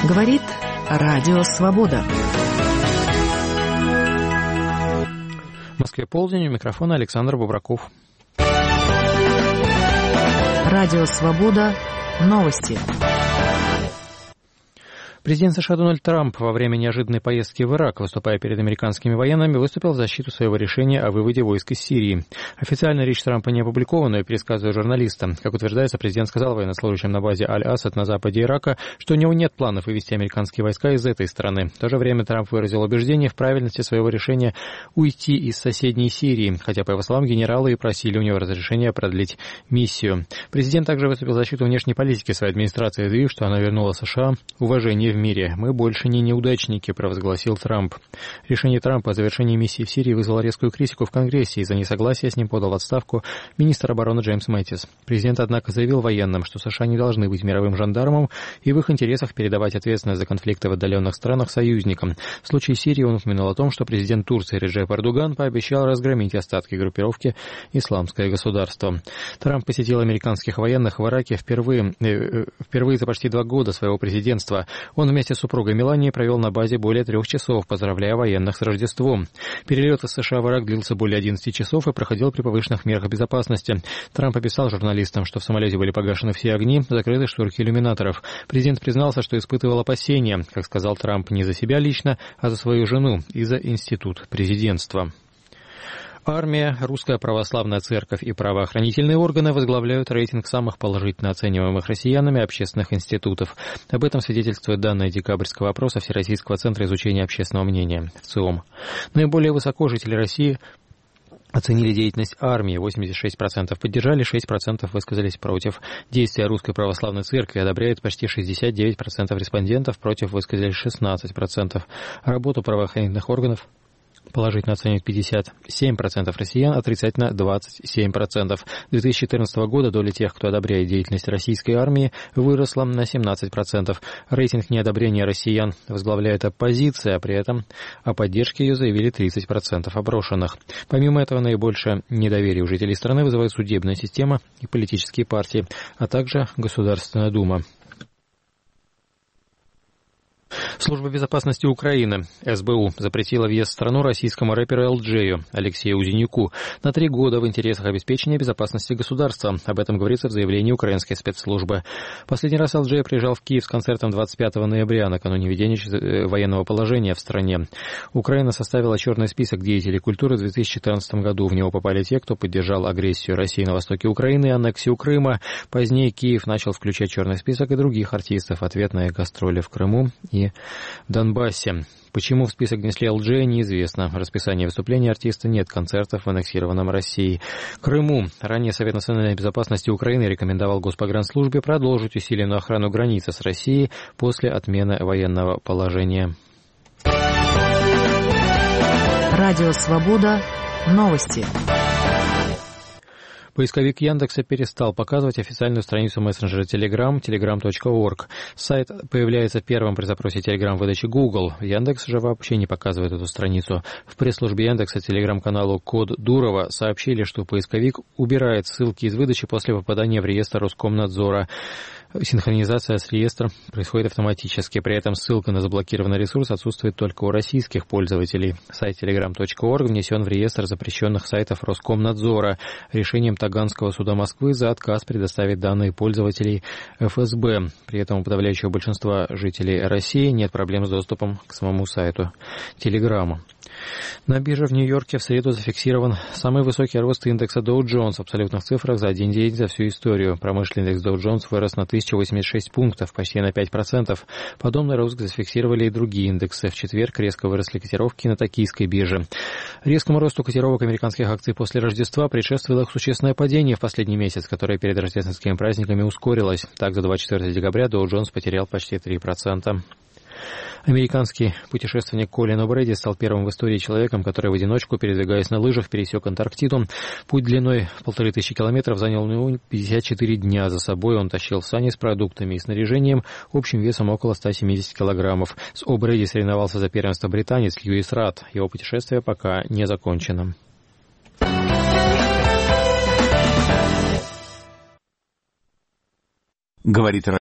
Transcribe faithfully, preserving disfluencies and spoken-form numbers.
Говорит Радио Свобода. В Москве полдень, у микрофона Александр Бубраков. Радио Свобода. Новости. Президент США Дональд Трамп во время неожиданной поездки в Ирак, выступая перед американскими военными, выступил в защиту своего решения о выводе войск из Сирии. Официально речь Трампа не опубликована, пересказывая журналистам. Как утверждается, президент сказал военнослужащим на базе Аль-Асад на западе Ирака, что у него нет планов вывести американские войска из этой страны. В то же время Трамп выразил убеждение в правильности своего решения уйти из соседней Сирии, хотя, по его словам, генералы и просили у него разрешения продлить миссию. Президент также выступил в защиту внешней политики своей администрации, заявив, что она вернула США уважение в мире. «Мы больше не неудачники», — провозгласил Трамп. Решение Трампа о завершении миссии в Сирии вызвало резкую критику в Конгрессе. Из-за несогласия с ним подал в отставку министр обороны Джеймс Мэттис. Президент, однако, заявил военным, что США не должны быть мировым жандармом и в их интересах передавать ответственность за конфликты в отдаленных странах союзникам. В случае Сирии он упомянул о том, что президент Турции Реджеп Эрдоган пообещал разгромить остатки группировки «Исламское государство». Трамп посетил американских военных в Ираке впервые, э, впервые за почти два года своего президентства. Он вместе с супругой Меланией провел на базе более трех часов, поздравляя военных с Рождеством. Перелет из США в Ирак длился более одиннадцати часов и проходил при повышенных мерах безопасности. Трамп описал журналистам, что в самолете были погашены все огни, закрыты шторки иллюминаторов. Президент признался, что испытывал опасения, как сказал Трамп, не за себя лично, а за свою жену и за институт президентства. Армия, Русская Православная Церковь и правоохранительные органы возглавляют рейтинг самых положительно оцениваемых россиянами общественных институтов. Об этом свидетельствуют данные декабрьского опроса Всероссийского центра изучения общественного мнения ВЦИОМ. Наиболее высоко жители России оценили деятельность армии, восемьдесят шесть процентов поддержали, шесть процентов высказались против. Действия Русской Православной Церкви одобряют почти шестьдесят девять процентов респондентов, против высказались шестнадцать процентов. Работу правоохранительных органов положительно оценивают пятьдесят семь процентов россиян, отрицательно двадцать семь процентов. С две тысячи четырнадцатого года доля тех, кто одобряет деятельность российской армии, выросла на семнадцать процентов. Рейтинг неодобрения россиян возглавляет оппозиция, а при этом о поддержке ее заявили тридцать процентов опрошенных. Помимо этого, наибольшее недоверие у жителей страны вызывает судебная система и политические партии, а также Государственная Дума. Служба безопасности Украины, эс бэ у, запретила въезд в страну российскому рэперу эл джею Алексею Узенюку на три года в интересах обеспечения безопасности государства. Об этом говорится в заявлении украинской спецслужбы. Последний раз эл джей приезжал в Киев с концертом двадцать пятого ноября, накануне введения военного положения в стране. Украина составила черный список деятелей культуры в две тысячи четырнадцатом году. В него попали те, кто поддержал агрессию России на востоке Украины и аннексию Крыма. Позднее Киев начал включать в черный список и других артистов. Ответ на их гастроли в Крыму и Донбассе. Почему в список внесли эл джей, неизвестно. В расписании выступлений артиста нет концертов в аннексированном России Крыму. Ранее Совет национальной безопасности Украины рекомендовал Госпогранслужбе продолжить усиленную охрану границы с Россией после отмены военного положения. Радио Свобода. Новости. Поисковик Яндекса перестал показывать официальную страницу мессенджера Telegram, telegram точка org. Сайт появляется первым при запросе Telegram в выдаче Google. Яндекс же вообще не показывает эту страницу. В пресс-службе Яндекса телеграм-каналу Код Дурова сообщили, что поисковик убирает ссылки из выдачи после попадания в реестр Роскомнадзора. Синхронизация с реестром происходит автоматически. При этом ссылка на заблокированный ресурс отсутствует только у российских пользователей. Сайт telegram точка org внесен в реестр запрещенных сайтов Роскомнадзора решением Таганского суда Москвы за отказ предоставить данные пользователей эф эс бэ. При этом у подавляющего большинства жителей России нет проблем с доступом к самому сайту Телеграма. На бирже в Нью-Йорке в среду зафиксирован самый высокий рост индекса Dow Jones в абсолютных цифрах за один день за всю историю. Промышленный индекс Dow Jones вырос на тысячу восемьдесят шесть пунктов, почти на пять процентов. Подобный рост зафиксировали и другие индексы. В четверг резко выросли котировки на токийской бирже. Резкому росту котировок американских акций после Рождества предшествовало их существенное падение в последний месяц, которое перед рождественскими праздниками ускорилось. Так, за двадцать четвёртого декабря Dow Jones потерял почти три процента. Американский путешественник Колин О'Брейди стал первым в истории человеком, который в одиночку, передвигаясь на лыжах, пересек Антарктиду. Путь длиной полторы тысячи километров занял у него пятьдесят четыре дня. За собой он тащил сани с продуктами и снаряжением общим весом около ста семидесяти килограммов. С О'Брейди соревновался за первенство британец Льюис Рад. Его путешествие пока не закончено. Говорит